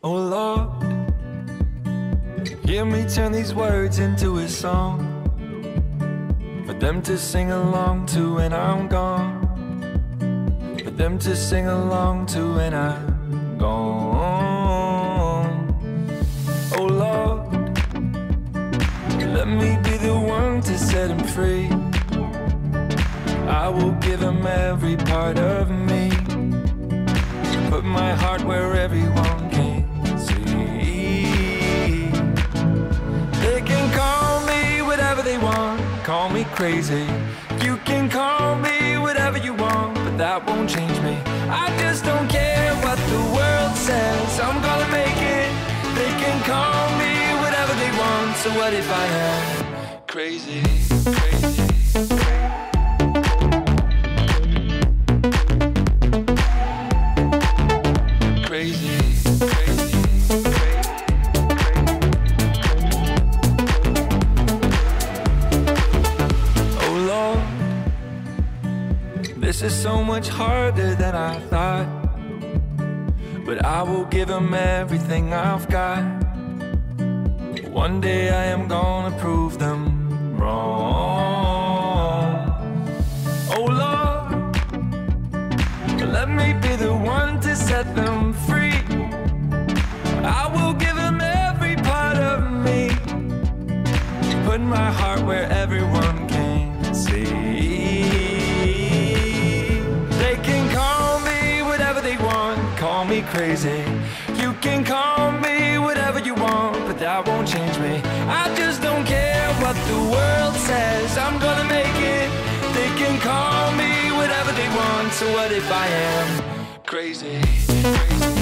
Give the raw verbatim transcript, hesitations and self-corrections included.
Oh Lord, hear me turn these words into a song for them to sing along to when I'm gone, for them to sing along to when I'm gone. Oh Lord, let me be the one to set him free. I will give him every part of me, put my heart where everyone can see. They can call me whatever they want, call me crazy. You can call me whatever you want, but that won't change me. I just don't care what the world says, I'm gonna make it. They can call me whatever they want, so what if I am crazy, crazy, crazy? Crazy, crazy, crazy. Oh Lord, this is so much harder than I thought, but I will give him everything I've got. One day I am gonna prove them wrong. Oh Lord, let me be the one to set them free. I will give them every part of me, put my heart where everyone can see. They can call me whatever they want, call me crazy. You can call me whatever you want, but that won't change me. I just don't care what the world says, I'm gonna make it. They can call me whatever they want, so what if I am crazy, crazy?